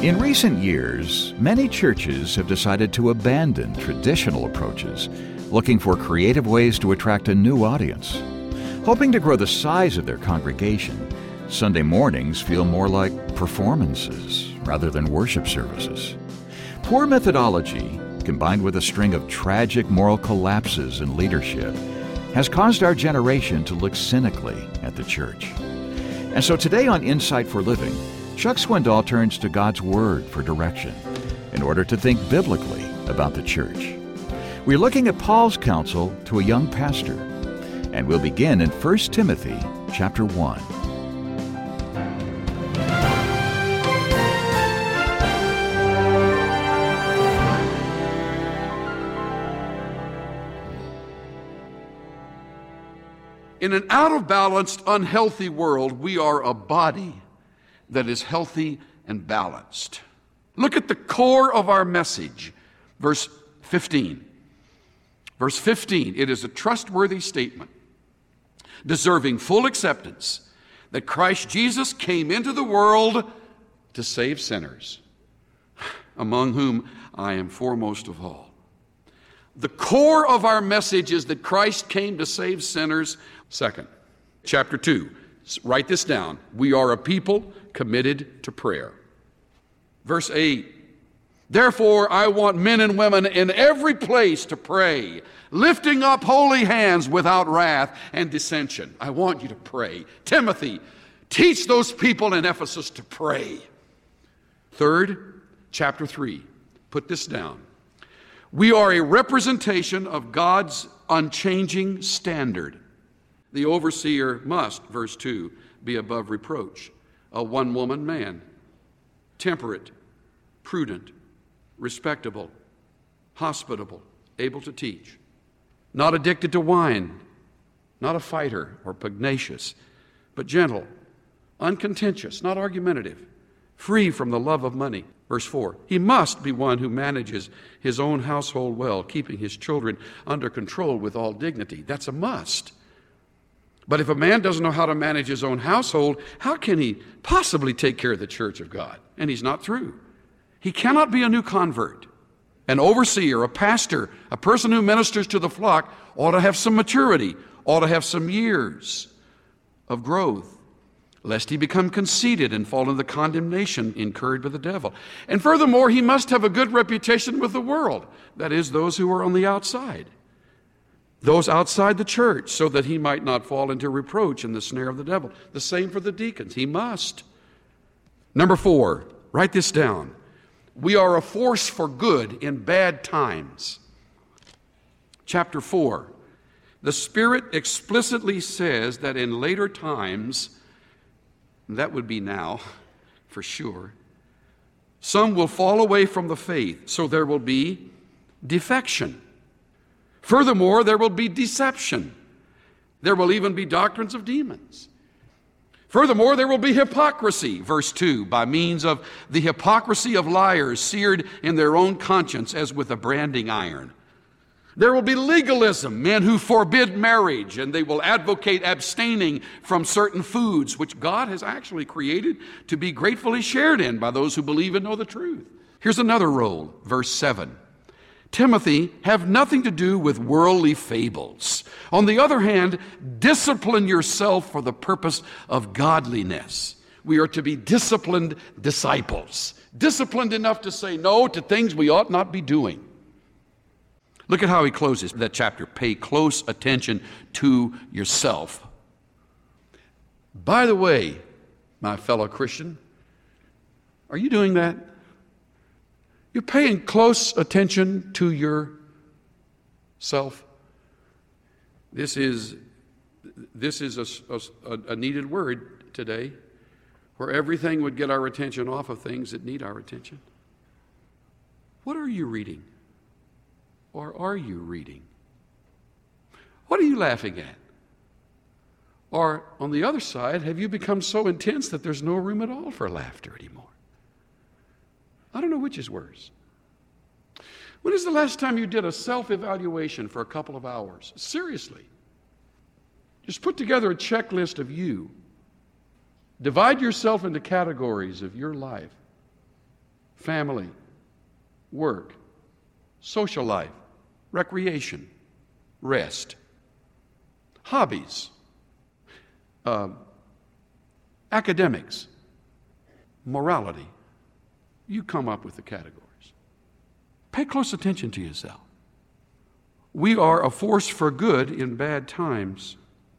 In recent years, many churches have decided to abandon traditional approaches, looking for creative ways to attract a new audience. Hoping to grow the size of their congregation, Sunday mornings feel more like performances rather than worship services. Poor methodology, combined with a string of tragic moral collapses in leadership, has caused our generation to look cynically at the church. And so today on Insight for Living, Chuck Swindoll turns to God's Word for direction in order to think biblically about the church. We're looking at Paul's counsel to a young pastor, and we'll begin in 1 Timothy chapter 1. In an out-of-balanced, unhealthy world, we are a body that is healthy and balanced. Look at the core of our message, verse 15. Verse 15, it is a trustworthy statement, deserving full acceptance, that Christ Jesus came into the world to save sinners, among whom I am foremost of all. The core of our message is that Christ came to save sinners. Second, chapter 2, write this down. We are a people committed to prayer. Verse 8, therefore I want men and women in every place to pray, lifting up holy hands without wrath and dissension. I want you to pray. Timothy, teach those people in Ephesus to pray. Third, chapter 3, put this down. We are a representation of God's unchanging standard. The overseer must, verse 2, be above reproach, a one-woman man, temperate, prudent, respectable, hospitable, able to teach, not addicted to wine, not a fighter or pugnacious, but gentle, uncontentious, not argumentative, free from the love of money. Verse 4, he must be one who manages his own household well, keeping his children under control with all dignity. That's a must. But if a man doesn't know how to manage his own household, how can he possibly take care of the church of God? And he's not through. He cannot be a new convert. An overseer, a pastor, a person who ministers to the flock ought to have some maturity, ought to have some years of growth, lest he become conceited and fall into the condemnation incurred by the devil. And furthermore, he must have a good reputation with the world, that is, those who are on the outside, those outside the church, so that he might not fall into reproach and the snare of the devil. The same for the deacons. He must. Number 4, write this down. We are a force for good in bad times. Chapter 4, the Spirit explicitly says that in later times, that would be now, for sure, some will fall away from the faith, so there will be defection. Furthermore, there will be deception. There will even be doctrines of demons. Furthermore, there will be hypocrisy, verse 2, by means of the hypocrisy of liars seared in their own conscience as with a branding iron. There will be legalism, men who forbid marriage, and they will advocate abstaining from certain foods, which God has actually created to be gratefully shared in by those who believe and know the truth. Here's another role, verse 7. Timothy, have nothing to do with worldly fables. On the other hand, discipline yourself for the purpose of godliness. We are to be disciplined disciples, disciplined enough to say no to things we ought not be doing. Look at how he closes that chapter. Pay close attention to yourself. By the way, my fellow Christian, are you doing that? You're paying close attention to yourself. This is a needed word today, where everything would get our attention off of things that need our attention. What are you reading? Or are you reading? What are you laughing at? Or on the other side, have you become so intense that there's no room at all for laughter anymore? I don't know which is worse. When is the last time you did a self-evaluation for a couple of hours? Seriously. Just put together a checklist of you. Divide yourself into categories of your life. family, work, social life, recreation, rest, hobbies, academics, morality. You come up with the categories. Pay close attention to yourself. We are a force for good in bad times.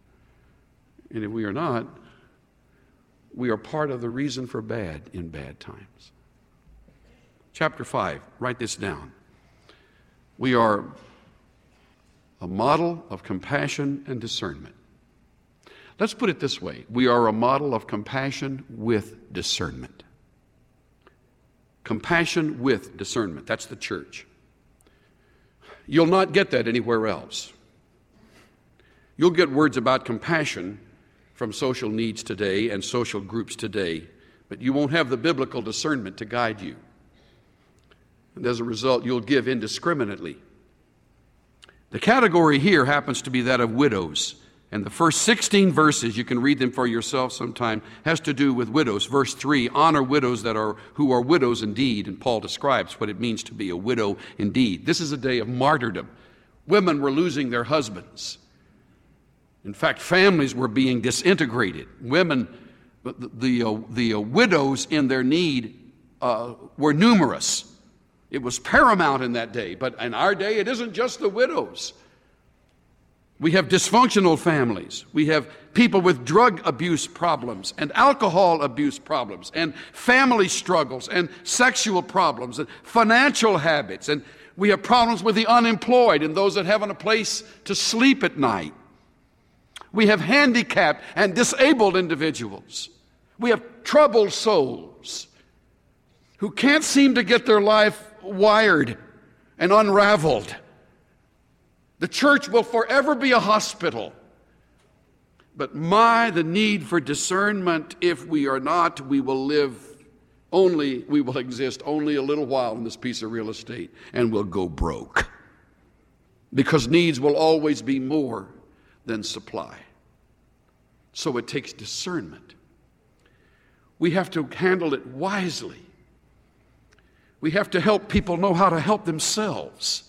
And if we are not, we are part of the reason for bad in bad times. Chapter 5, write this down. We are a model of compassion and discernment. Let's put it this way. We are a model of compassion with discernment. Compassion with discernment. That's the church. You'll not get that anywhere else. You'll get words about compassion from social needs today and social groups today, but you won't have the biblical discernment to guide you. And as a result, you'll give indiscriminately. The category here happens to be that of widows. And the first 16 verses, you can read them for yourself sometime, has to do with widows. Verse 3, honor widows who are widows indeed. And Paul describes what it means to be a widow indeed. This is a day of martyrdom. Women were losing their husbands. In fact, families were being disintegrated. Women, the widows in their need were numerous. It was paramount in that day. But in our day, it isn't just the widows. We have dysfunctional families. We have people with drug abuse problems and alcohol abuse problems and family struggles and sexual problems and financial habits. And we have problems with the unemployed and those that haven't a place to sleep at night. We have handicapped and disabled individuals. We have troubled souls who can't seem to get their life wired and unraveled. The church will forever be a hospital. But the need for discernment, if we are not, we will exist only a little while in this piece of real estate and we'll go broke. Because needs will always be more than supply. So it takes discernment. We have to handle it wisely. We have to help people know how to help themselves.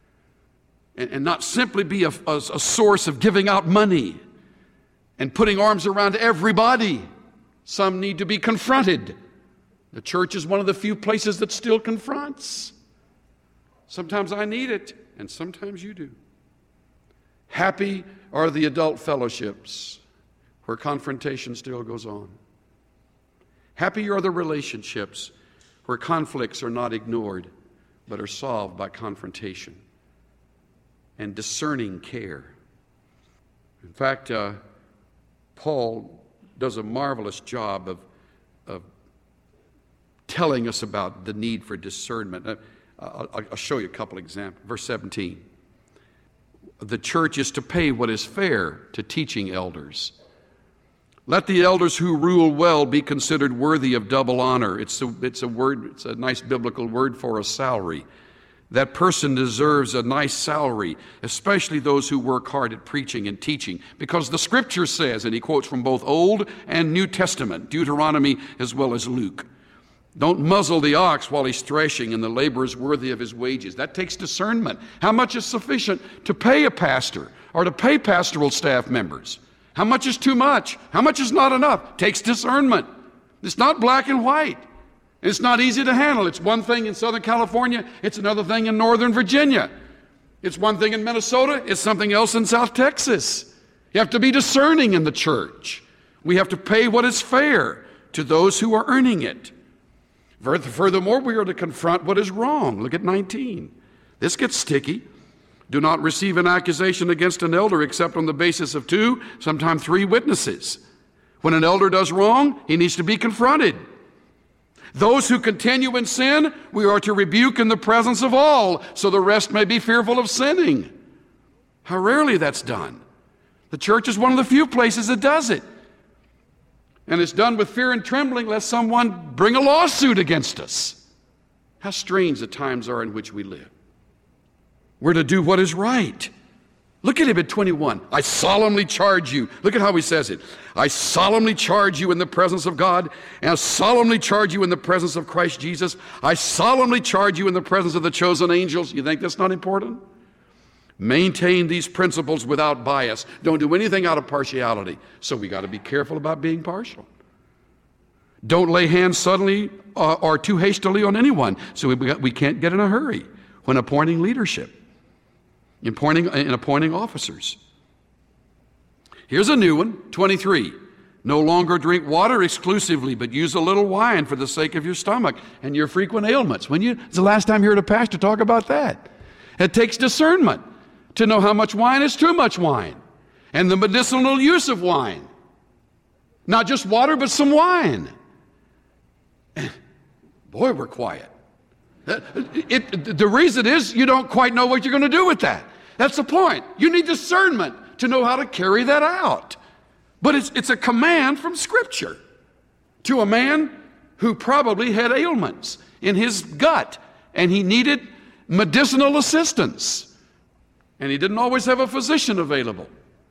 And not simply be a source of giving out money and putting arms around everybody. Some need to be confronted. The church is one of the few places that still confronts. Sometimes I need it, and sometimes you do. Happy are the adult fellowships where confrontation still goes on. Happy are the relationships where conflicts are not ignored, but are solved by confrontation and discerning care. In fact, Paul does a marvelous job of telling us about the need for discernment. I'll show you a couple examples. Verse 17. The church is to pay what is fair to teaching elders. Let the elders who rule well be considered worthy of double honor. It's a nice biblical word for a salary. That person deserves a nice salary, especially those who work hard at preaching and teaching, because the Scripture says, and he quotes from both Old and New Testament, Deuteronomy as well as Luke, don't muzzle the ox while he's threshing, and the laborer is worthy of his wages. That takes discernment. How much is sufficient to pay a pastor or to pay pastoral staff members? How much is too much? How much is not enough? Takes discernment. It's not black and white. It's not easy to handle. It's one thing in Southern California. It's another thing in Northern Virginia. It's one thing in Minnesota. It's something else in South Texas. You have to be discerning in the church. We have to pay what is fair to those who are earning it. Furthermore, we are to confront what is wrong. Look at 19. This gets sticky. Do not receive an accusation against an elder except on the basis of 2, sometimes 3 witnesses. When an elder does wrong, he needs to be confronted. Those who continue in sin, we are to rebuke in the presence of all, so the rest may be fearful of sinning. How rarely that's done. The church is one of the few places that does it. And it's done with fear and trembling lest someone bring a lawsuit against us. How strange the times are in which we live. We're to do what is right. Look at him at 21. I solemnly charge you. Look at how he says it. I solemnly charge you in the presence of God, and I solemnly charge you in the presence of Christ Jesus. I solemnly charge you in the presence of the chosen angels. You think that's not important? Maintain these principles without bias. Don't do anything out of partiality. So we got to be careful about being partial. Don't lay hands suddenly or too hastily on anyone. So we can't get in a hurry when appointing leadership. In appointing officers. Here's a new one, 23. No longer drink water exclusively, but use a little wine for the sake of your stomach and your frequent ailments. It's the last time you heard a pastor talk about that. It takes discernment to know how much wine is too much wine, and the medicinal use of wine. Not just water, but some wine. Boy, we're quiet. The reason is you don't quite know what you're going to do with that. That's the point. You need discernment to know how to carry that out. But it's a command from Scripture to a man who probably had ailments in his gut, and he needed medicinal assistance, and he didn't always have a physician available.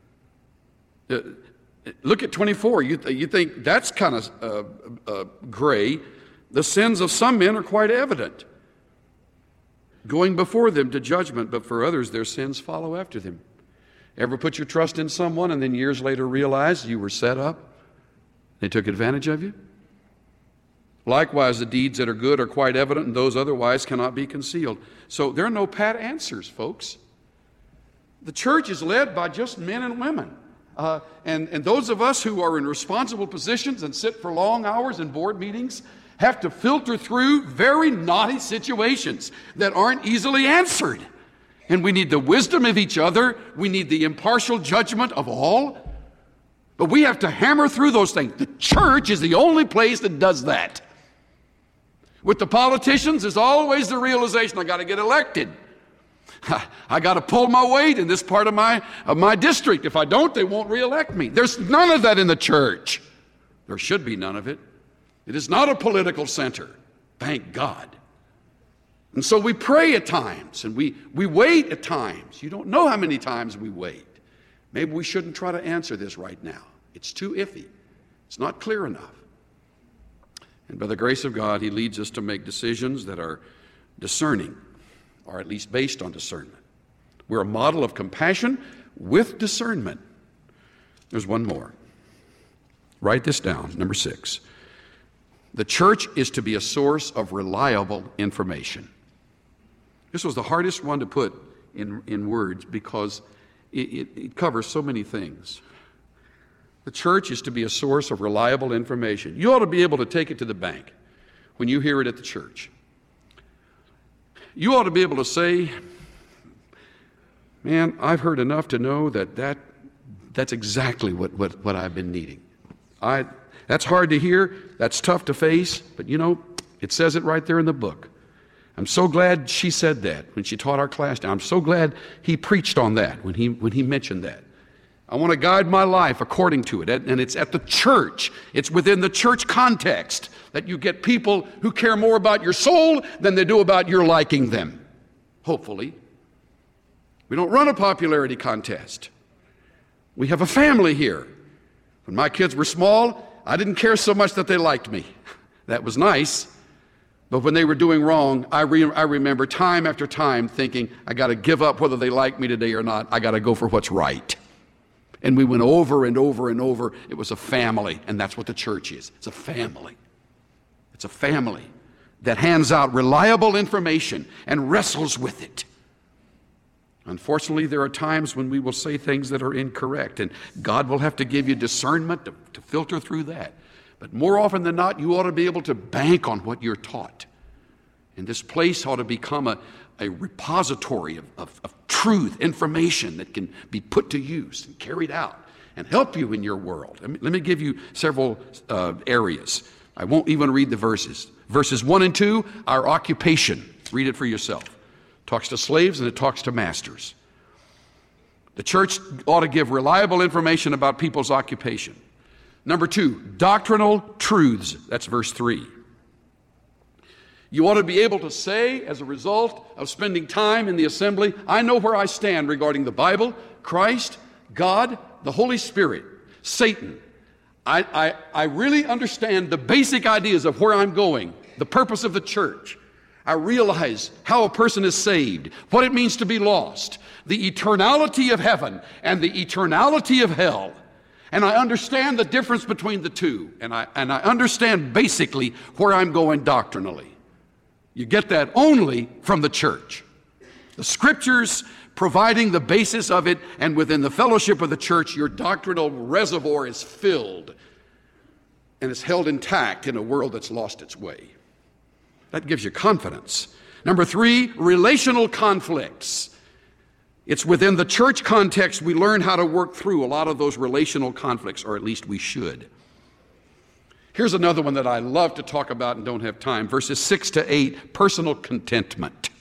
Look at 24. You think that's kind of gray. The sins of some men are quite evident, going before them to judgment, but for others their sins follow after them. Ever put your trust in someone and then years later realize you were set up? They took advantage of you? Likewise, the deeds that are good are quite evident, and those otherwise cannot be concealed. So there are no pat answers, folks. The church is led by just men and women. And those of us who are in responsible positions and sit for long hours in board meetings have to filter through very naughty situations that aren't easily answered. And we need the wisdom of each other. We need the impartial judgment of all. But we have to hammer through those things. The church is the only place that does that. With the politicians, there's always the realization, I got to get elected. I got to pull my weight in this part of my district. If I don't, they won't reelect me. There's none of that in the church. There should be none of it. It is not a political center, thank God. And so we pray at times, and we wait at times. You don't know how many times we wait. Maybe we shouldn't try to answer this right now. It's too iffy. It's not clear enough. And by the grace of God, He leads us to make decisions that are discerning, or at least based on discernment. We're a model of compassion with discernment. There's one more. Write this down, number 6. The church is to be a source of reliable information. This was the hardest one to put in words because it covers so many things. The church is to be a source of reliable information. You ought to be able to take it to the bank when you hear it at the church. You ought to be able to say, man, I've heard enough to know that's exactly what I've been needing. That's hard to hear, that's tough to face, but it says it right there in the book. I'm so glad she said that when she taught our class now. I'm so glad he preached on that when he mentioned that. I want to guide my life according to it, and it's at the church. It's within the church context that you get people who care more about your soul than they do about your liking them, hopefully. We don't run a popularity contest. We have a family here. When my kids were small, I didn't care so much that they liked me. That was nice. But when they were doing wrong, I remember time after time thinking, I got to give up whether they like me today or not. I got to go for what's right. And we went over and over and over. It was a family, and that's what the church is. It's a family. It's a family that hands out reliable information and wrestles with it. Unfortunately, there are times when we will say things that are incorrect, and God will have to give you discernment to filter through that. But more often than not, you ought to be able to bank on what you're taught. And this place ought to become a repository of truth, information that can be put to use and carried out and help you in your world. Let me give you several areas. I won't even read the verses. Verses 1 and 2, our occupation. Read it for yourself. It talks to slaves and it talks to masters. The church ought to give reliable information about people's occupation. Number 2, doctrinal truths. That's verse 3. You ought to be able to say, as a result of spending time in the assembly, I know where I stand regarding the Bible, Christ, God, the Holy Spirit, Satan. I really understand the basic ideas of where I'm going, the purpose of the church. I realize how a person is saved, what it means to be lost, the eternality of heaven and the eternality of hell. And I understand the difference between the two. And I understand basically where I'm going doctrinally. You get that only from the church. The Scriptures providing the basis of it, and within the fellowship of the church, your doctrinal reservoir is filled and is held intact in a world that's lost its way. That gives you confidence. Number 3, relational conflicts. It's within the church context we learn how to work through a lot of those relational conflicts, or at least we should. Here's another one that I love to talk about and don't have time. Verses 6 to 8, personal contentment.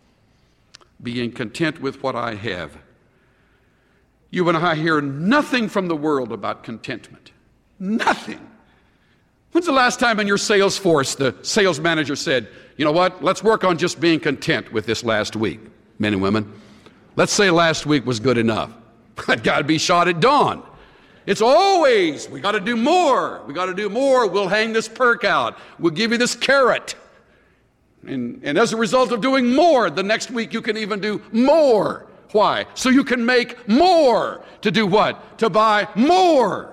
Being content with what I have. You and I hear nothing from the world about contentment. Nothing. When's the last time in your sales force the sales manager said, you know what, let's work on just being content with this last week, men and women. Let's say last week was good enough. I've got to be shot at dawn. It's always, we got to do more. We got to do more. We'll hang this perk out. We'll give you this carrot. And as a result of doing more, the next week you can even do more. Why? So you can make more. To do what? To buy more.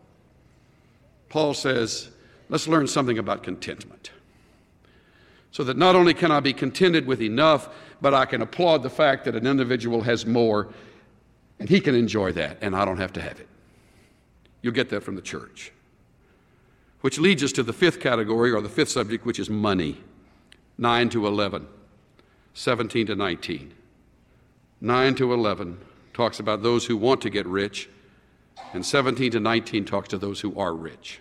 Paul says, let's learn something about contentment. So that not only can I be contented with enough, but I can applaud the fact that an individual has more, and he can enjoy that, and I don't have to have it. You'll get that from the church. Which leads us to the 5th category, or the 5th subject, which is money. 9 to 11, 17 to 19. 9 to 11 talks about those who want to get rich, and 17 to 19 talks to those who are rich.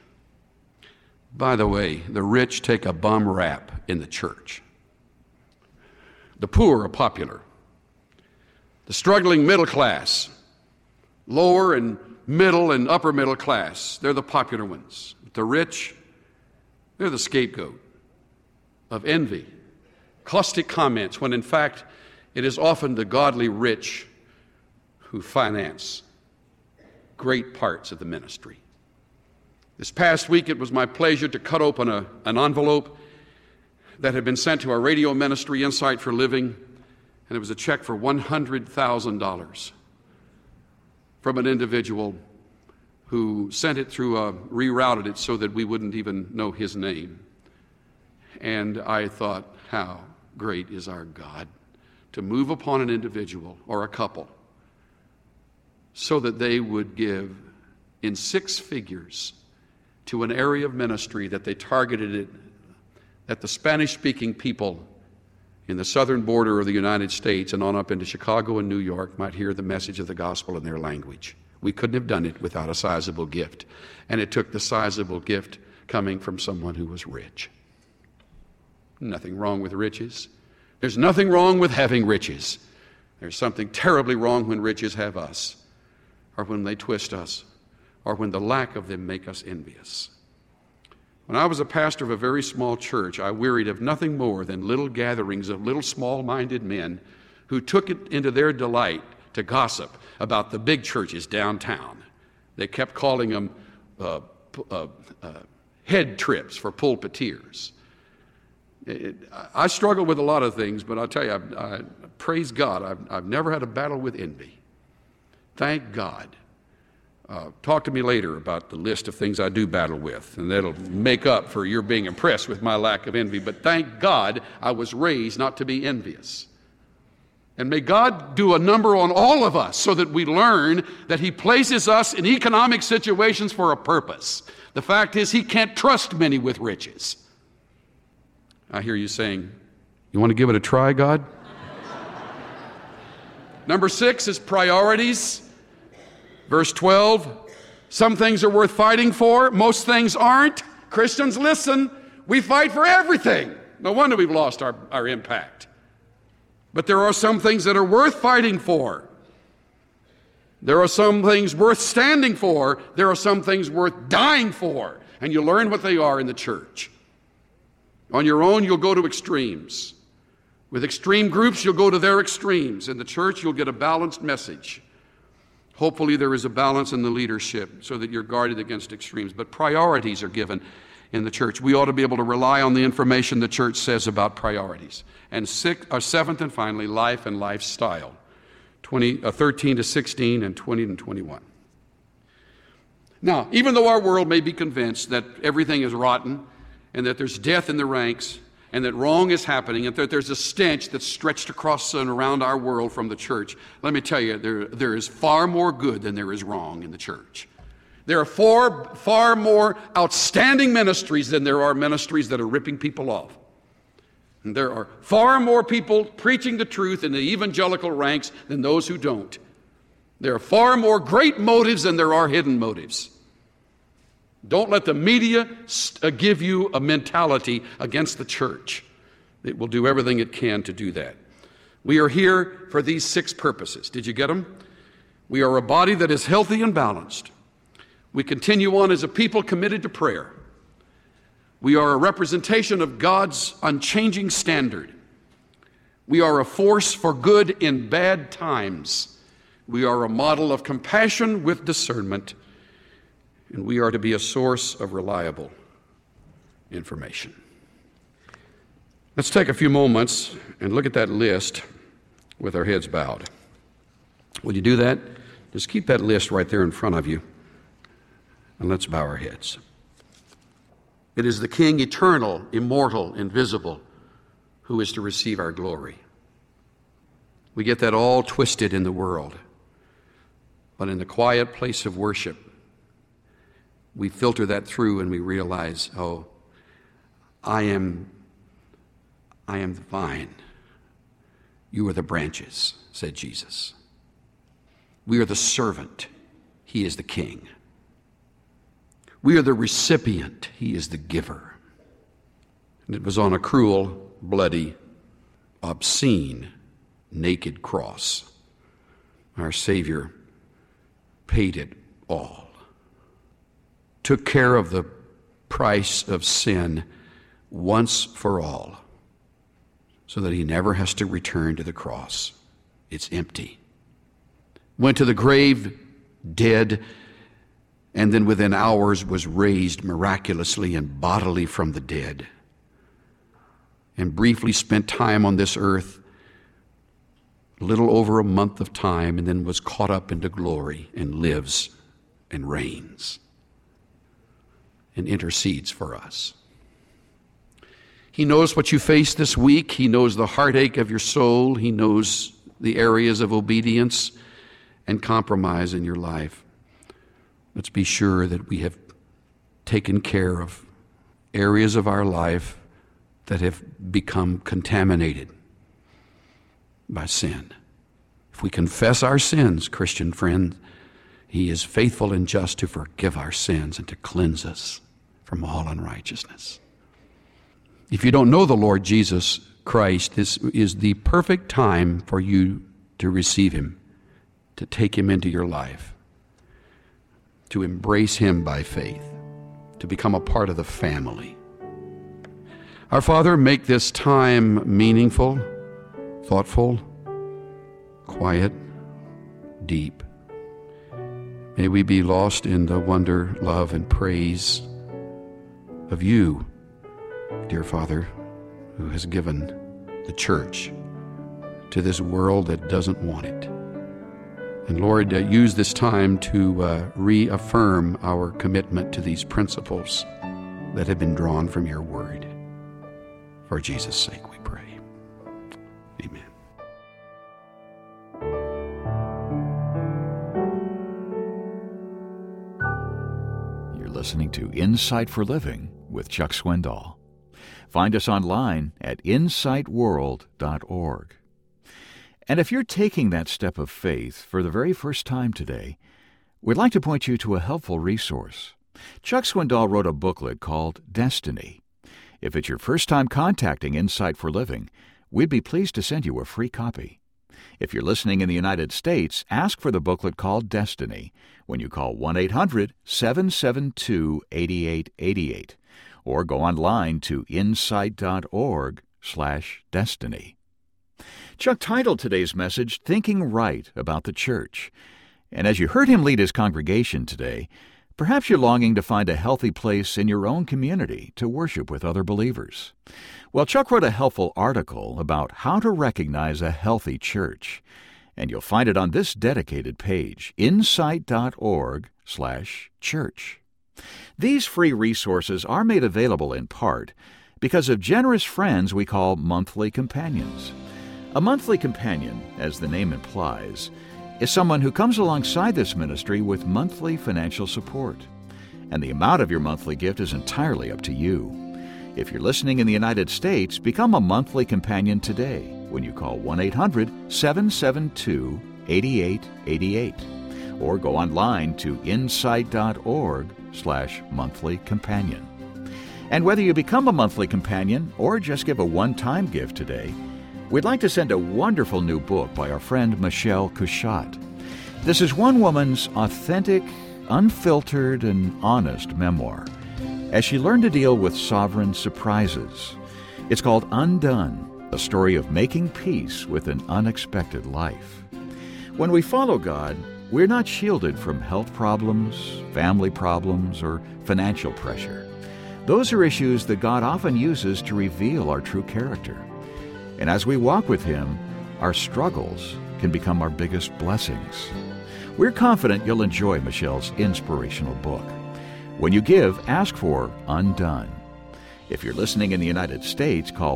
By the way, the rich take a bum rap in the church. The poor are popular. The struggling middle class, lower and middle and upper middle class, they're the popular ones. The rich, they're the scapegoat of envy, caustic comments, when in fact it is often the godly rich who finance great parts of the ministry. This past week it was my pleasure to cut open an envelope that had been sent to our radio ministry, Insight for Living, and it was a check for $100,000 from an individual who sent it through, rerouted it so that we wouldn't even know his name. And I thought, how great is our God to move upon an individual or a couple so that they would give in 6 figures to an area of ministry that they targeted it, that the Spanish-speaking people in the southern border of the United States and on up into Chicago and New York might hear the message of the gospel in their language. We couldn't have done it without a sizable gift. And it took the sizable gift coming from someone who was rich. Nothing wrong with riches. There's nothing wrong with having riches. There's something terribly wrong when riches have us, or when they twist us, or when the lack of them make us envious. When I was a pastor of a very small church, I wearied of nothing more than little gatherings of little small-minded men who took it into their delight to gossip about the big churches downtown. They kept calling them head trips for pulpiteers. I struggle with a lot of things, but I'll tell you, I praise God, I've never had a battle with envy. Thank God. Talk to me later about the list of things I do battle with, and that'll make up for your being impressed with my lack of envy. But thank God I was raised not to be envious. And may God do a number on all of us so that we learn that He places us in economic situations for a purpose. The fact is, He can't trust many with riches. I hear you saying, you want to give it a try, God? Number 6 is priorities. Verse 12, some things are worth fighting for, most things aren't. Christians, listen, we fight for everything. No wonder we've lost our impact. But there are some things that are worth fighting for. There are some things worth standing for. There are some things worth dying for. And you learn what they are in the church. On your own, you'll go to extremes. With extreme groups, you'll go to their extremes. In the church, you'll get a balanced message. Hopefully there is a balance in the leadership so that you're guarded against extremes. But priorities are given in the church. We ought to be able to rely on the information the church says about priorities. And seventh and finally, life and lifestyle. 13 to 16 and 20 to 21. Now, even though our world may be convinced that everything is rotten and that there's death in the ranks and that wrong is happening and that there's a stench that's stretched across and around our world from the church, let me tell you, there is far more good than there is wrong in the church. There are far more outstanding ministries than there are ministries that are ripping people off. And there are far more people preaching the truth in the evangelical ranks than those who don't. There are far more great motives than there are hidden motives. Don't let the media give you a mentality against the church. It will do everything it can to do that. We are here for these 6 purposes. Did you get them? We are a body that is healthy and balanced. We continue on as a people committed to prayer. We are a representation of God's unchanging standard. We are a force for good in bad times. We are a model of compassion with discernment. And we are to be a source of reliable information. Let's take a few moments and look at that list with our heads bowed. Will you do that? Just keep that list right there in front of you. And let's bow our heads. It is the King, eternal, immortal, invisible, who is to receive our glory. We get that all twisted in the world. But in the quiet place of worship, we filter that through and we realize, oh, I am the vine. You are the branches, said Jesus. We are the servant. He is the king. We are the recipient. He is the giver. And it was on a cruel, bloody, obscene, naked cross. Our Savior paid it all. Took care of the price of sin once for all, so that he never has to return to the cross. It's empty. Went to the grave dead, and then within hours was raised miraculously and bodily from the dead, and briefly spent time on this earth, a little over a month of time, and then was caught up into glory and lives and reigns and intercedes for us. He knows what you face this week. He knows the heartache of your soul. He knows the areas of obedience and compromise in your life. Let's be sure that we have taken care of areas of our life that have become contaminated by sin. If we confess our sins, Christian friend, He is faithful and just to forgive our sins and to cleanse us from all unrighteousness. If you don't know the Lord Jesus Christ, this is the perfect time for you to receive Him, to take Him into your life, to embrace Him by faith, to become a part of the family. Our Father, make this time meaningful, thoughtful, quiet, deep. May we be lost in the wonder, love, and praise of You, dear Father, who has given the church to this world that doesn't want it. And Lord, use this time to reaffirm our commitment to these principles that have been drawn from Your Word. For Jesus' sake we pray. Amen. You're listening to Insight for Living with Chuck Swindoll. Find us online at insightworld.org. And if you're taking that step of faith for the very first time today, we'd like to point you to a helpful resource. Chuck Swindoll wrote a booklet called Destiny. If it's your first time contacting Insight for Living, we'd be pleased to send you a free copy. If you're listening in the United States, ask for the booklet called Destiny when you call 1-800-772-8888 or go online to insight.org/destiny. Chuck titled today's message, Thinking Right About the Church. And as you heard him lead his congregation today, perhaps you're longing to find a healthy place in your own community to worship with other believers. Well, Chuck wrote a helpful article about how to recognize a healthy church, and you'll find it on this dedicated page, insight.org/church. These free resources are made available in part because of generous friends we call monthly companions. A monthly companion, as the name implies, is someone who comes alongside this ministry with monthly financial support. And the amount of your monthly gift is entirely up to you. If you're listening in the United States, become a monthly companion today when you call 1-800-772-8888 or go online to insight.org/monthly companion. And whether you become a monthly companion or just give a one-time gift today, we'd like to send a wonderful new book by our friend Michelle Couchot. This is one woman's authentic, unfiltered, and honest memoir as she learned to deal with sovereign surprises. It's called Undone, a story of making peace with an unexpected life. When we follow God, we're not shielded from health problems, family problems, or financial pressure. Those are issues that God often uses to reveal our true character. And as we walk with Him, our struggles can become our biggest blessings. We're confident you'll enjoy Michelle's inspirational book. When you give, ask for Undone. If you're listening in the United States, call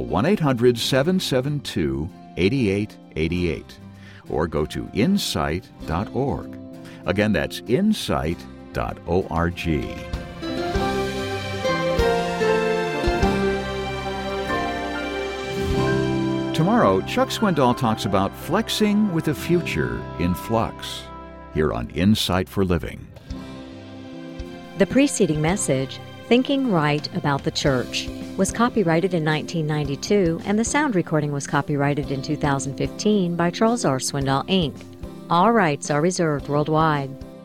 1-800-772-8888 or go to insight.org. Again, that's insight.org. Tomorrow, Chuck Swindoll talks about flexing with a future in flux, here on Insight for Living. The preceding message, Thinking Right About the Church, was copyrighted in 1992, and the sound recording was copyrighted in 2015 by Charles R. Swindoll, Inc. All rights are reserved worldwide.